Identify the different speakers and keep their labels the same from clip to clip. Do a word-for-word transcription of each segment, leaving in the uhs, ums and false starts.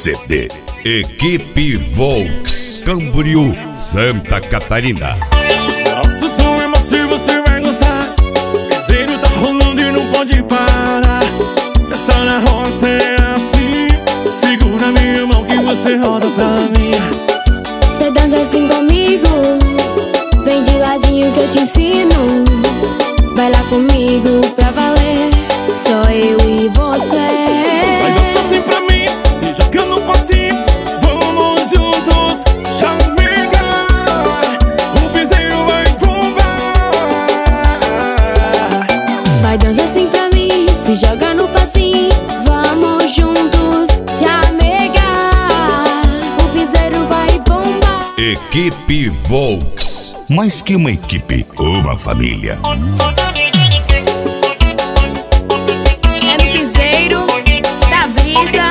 Speaker 1: C D. Equipe Volks, Camboriú, Santa Catarina.
Speaker 2: Nosso som é macio, você vai gostar. Piseiro tá rolando e não pode parar. Festa na roça é assim. Segura minha mão que você roda pra mim.
Speaker 3: Cê dança assim comigo, vem de ladinho que eu te ensino. Vai lá comigo pra valer, só eu e você.
Speaker 2: Vai dançar assim pra mim, se joga no passinho. Vamos juntos, chamegar. O piseiro vai bombar.
Speaker 3: Vai dançar assim pra mim, se joga no passinho. Vamos juntos, chamegar. O piseiro vai bombar.
Speaker 1: Equipe Volks, mais que uma equipe, uma família.
Speaker 3: É no piseiro da brisa.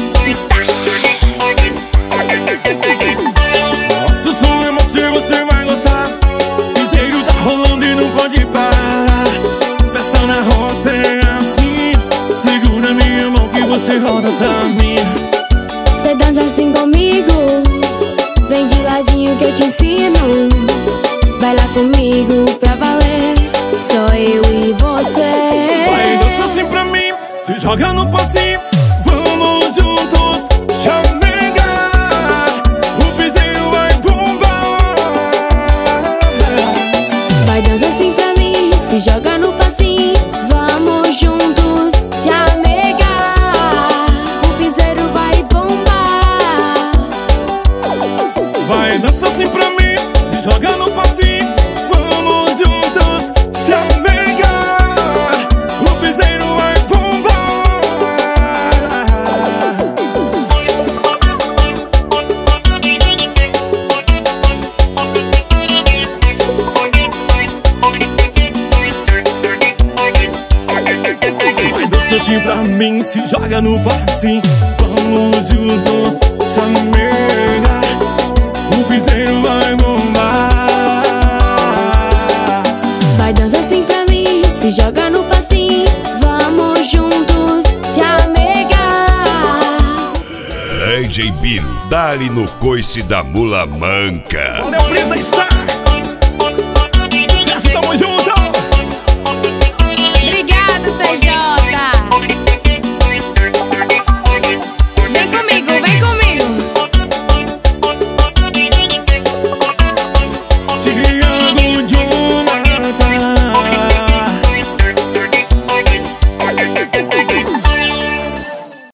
Speaker 2: Nosso som é macio, você vai gostar. Piseiro tá rolando e não pode parar. Festa na roça é assim. Segura minha mão que você roda pra mim.
Speaker 3: Cê dança assim comigo, vem de ladinho que eu te ensino. Vai lá comigo pra valer, só eu e você.
Speaker 2: Vai dançar assim pra mim, se joga no passinho. Vamos juntos, chamegar. O piseiro vai bombar.
Speaker 3: Vai dançar assim pra mim, se joga no passinho. Vamos juntos, chamegar. O piseiro vai bombar.
Speaker 2: Vai dançar assim pra mim, se joga no passinho. Vamos juntos, chamegar. O piseiro vai bombar. Vai dançar assim pra mim, se joga no passinho. Vamos juntos, chamegar. O piseiro vai bombar.
Speaker 3: Vai dançar assim pra mim, se joga no passinho. Vamos juntos, chamegar.
Speaker 1: D J Biro, dá-lhe no coice da mula manca.
Speaker 2: Valeu, Brisa Star. Sucesso, tamo junto.
Speaker 3: Obrigado, P J.